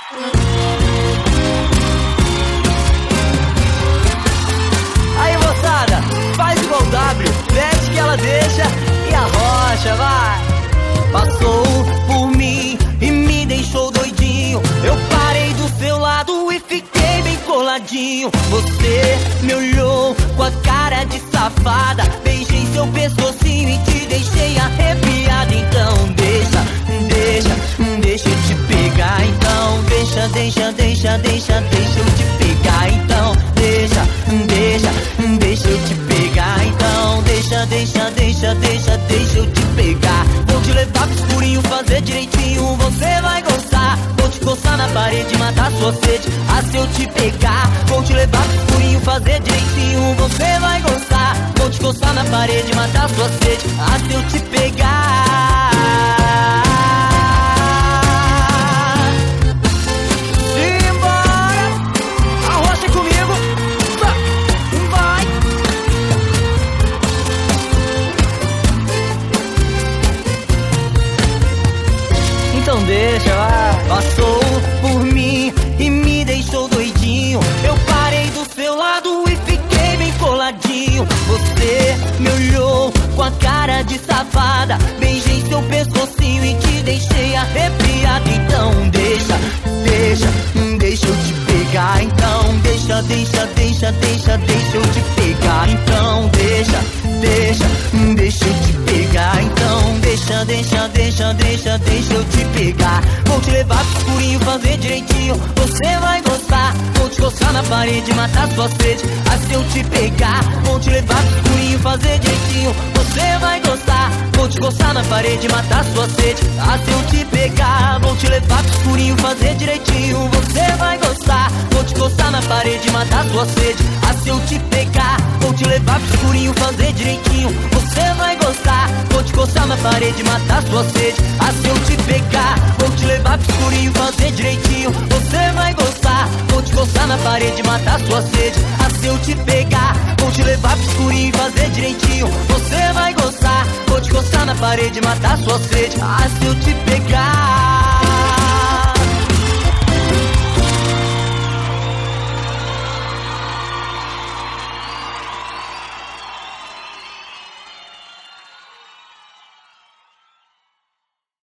Aí, moçada, faz igual W, mete que ela deixa e arrocha, vai. Passou por mim e me deixou doidinho. Eu parei do seu lado e fiquei bem coladinho. Você me olhou com a cara de safada, beijei seu pescocinho e te deixei arrepiado. Então deixa eu te pegar. Então deixa eu te pegar. Então deixa eu te pegar. Então deixa eu te pegar. Vou te levar pro escurinho, fazer direitinho, você vai gostar. Vou te coçar na parede, matar sua sede, se eu te pegar. Vou te levar pro escurinho, fazer direitinho, você vai gostar. Vou te coçar na parede, matar sua sede, se eu te pegar. Simbora, arrocha comigo, vai. Então deixa, vai. Passou por mim e me deixou doidinho. Eu parei do seu lado e fiquei bem coladinho. Você me olhou com a cara de safada, beijei seu pescocinho e te deixei arrepiado. Então deixa eu te pegar. Então deixa eu te pegar. Então deixa eu te pegar. Então deixa eu te pegar. Vou te levar pro escurinho, fazer direitinho, você vai gostar. Vou te coçar na parede, matar sua sede, se eu te pegar. Vou te levar pro escurinho, fazer direitinho, você vai gostar. Vou te coçar na parede, matar sua sede, se eu te pegar. Vou te levar pro escurinho, fazer direitinho, você vai gostar. Vou te coçar na parede, matar sua sede, se eu te pegar. Vou te levar pro escurinho, fazer direitinho, você vai gostar. Vou te coçar na parede, matar sua sede, se eu te pegar. Vou te levar pro escurinho, fazer direitinho, você vai gostar. Vou te coçar na parede, matar sua sede, se eu te pegar. Vou te levar pro escurinho, fazer direitinho, você vai gostar. Vou te coçar na parede, matar sua sede, se eu te pegar.